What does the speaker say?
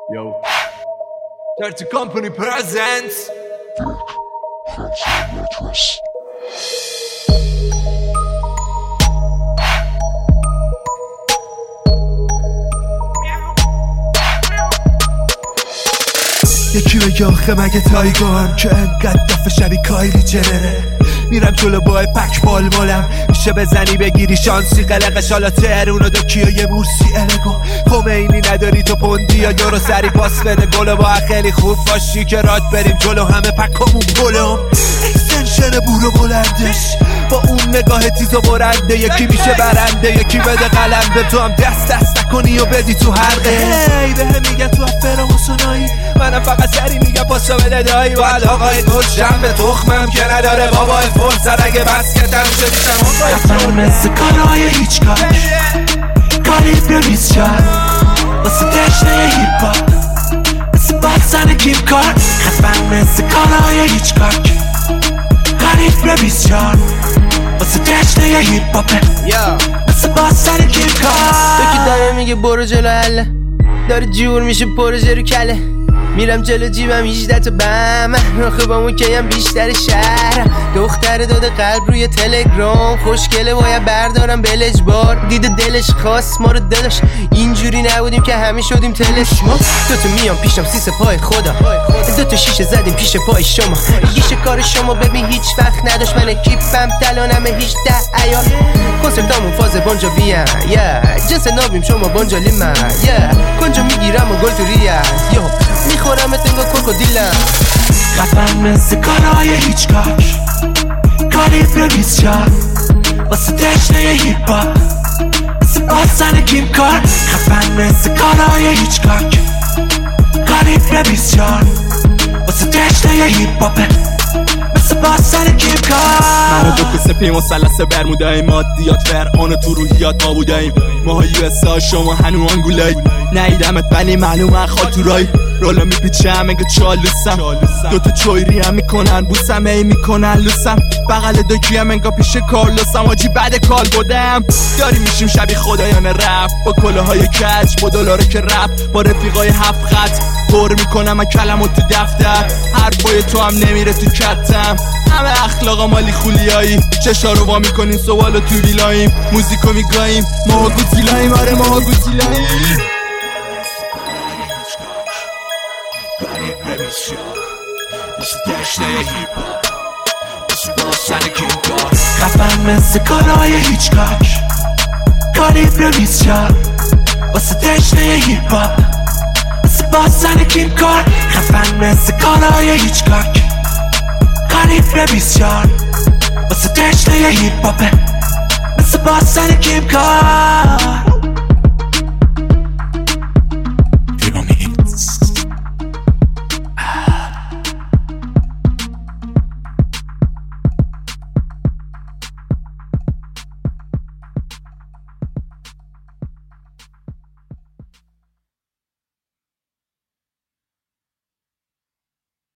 Yo, Dirty Company presents یکی بگه آخه مگه تایگارم که انقدر دفعه شبی کایلی جنره میرم جلو با پک بالمالم میشه بزنی بگیری شانسی قلق شالاتر اونو دکیه یه مورسی الگو خمینی نداری تو پوندی یا یورو سری پاس بده گلو با خیلی خوب باشی که رات بریم جلو همه پکامون گلم اکستنشن بورو بلندش با اون نگاه تیزو برنده یکی میشه برنده یکی بده قلم به تو هم دست نکنی و بدی تو حلقه هی به هم میگن تو افرام و سنایی منم فقط سری میگم پاسو بده دایی باید آقای کشم به تخمم که نداره بابا فرصت اگه بسکتم شدیشم خفن مثل کارهای هیچ کاری بیس شد واسه تشنه هیپ هاپ مثل بازن کیم کار خفن مثل کارهای هیچ کاری بیس شد واسه تشنه هیپ هاپه مثل بازن کیم کار تو که داره میگه برو جلو هله داره جور میشه پروژه رو کله میرم جلو جیبم 18 تا بم آخه با مو کیم بیشتر شهر دختر داده قلب روی تلگرام خوشگله باید بردارم بلج بار دیده دلش خواست ما رو داداش اینجوری نبودیم که همه شدیم تلسما دوتا میام پیشم سیس پای خدا دوتا شیشه زدیم پیش پای شما گیشه کار شما ببین هیچ وقت نداشت من کیپم تلانم 18 عیار کنسرتامون فاز بانجا بیان جنس نابیم شما بانجالی من کنجا میگیرم و گل تو ریان میخورم اتنگا کوکودیلم خفن مثل کارهای هیچ کاری بیس شد واسه تشنه هیپ هاپ مثل بازن کیم کار خفن مثل کارهای هیچ کاری بیس شد واسه تشنه هیپ هاپه مثل بازن کیم کار منو دو سپی مثلث برمودای مادیات فرعون تو روحیات ما بودیم ماها یو اس ها شما هنو آنگولای نیدمت ولی معلوم خاطورای رولا میپیچم انگه چالوسم دوتا چویری هم میکنن بوسم ای میکنن لوسم بغل دکی هم انگا پیش کارلوسم آجی بعد کال بودم داری میشیم شبیه خدایان رپ با کلاهای کج با دلاره که رپ با رفیقای 7 خط پر میکنم کلمو تو دفتر حرفای تو هم نمیره تو کتم همه اخلاقا مالی خولیایی چشا رو وا میکنیم سوالو تو ویلاییم موزیکو میگاییم ماها گوزیلاییم آره ماها گوزیلاییم خفن مثل کارهای هیچ کاری بیس شد واسه تشنه هیپ هاپ مثل بازن کیم کار خفن مثل کارهای هیچ کاری بیس شد واسه تشنه هیپ هاپه مثل بازن کیم کار